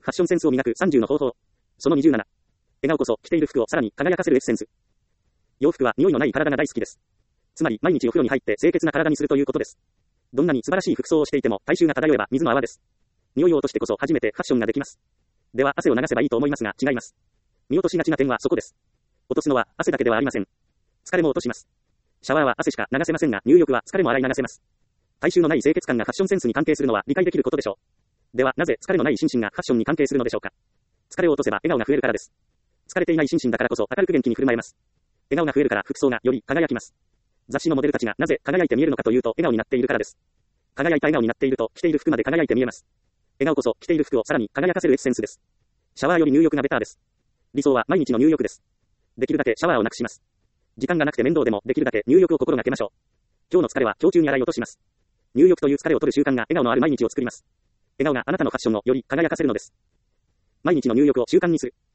ファッションセンスを磨く30の方法。その27。笑顔こそ着ている服をさらに輝かせるエッセンス。洋服は匂いのない体が大好きです。つまり毎日お風呂に入って清潔な体にするということです。どんなに素晴らしい服装をしていても体臭が漂えば水の泡です。匂いを落としてこそ初めてファッションができます。では汗を流せばいいと思いますが違います。見落としがちな点はそこです。落とすのは汗だけではありません。疲れも落とします。シャワーは汗しか流せませんが入浴は疲れも洗い流せます。体臭のない清潔感がファッションセンスに関係するのは理解できることでしょう。ではなぜ疲れのない心身がファッションに関係するのでしょうか。疲れを落とせば笑顔が増えるからです。疲れていない心身だからこそ明るく元気に振る舞えます。笑顔が増えるから服装がより輝きます。雑誌のモデルたちがなぜ輝いて見えるのかというと笑顔になっているからです。輝いた笑顔になっていると着ている服まで輝いて見えます。笑顔こそ着ている服をさらに輝かせるエッセンスです。シャワーより入浴がベターです。理想は毎日の入浴です。できるだけシャワーをなくします。時間がなくて面倒でもできるだけ入浴を心がけましょう。今日の疲れは今日中に洗い落とします。入浴という疲れを取る習慣が笑顔のある毎日を作ります。笑顔があなたのファッションをより輝かせるのです。毎日の入浴を習慣にする。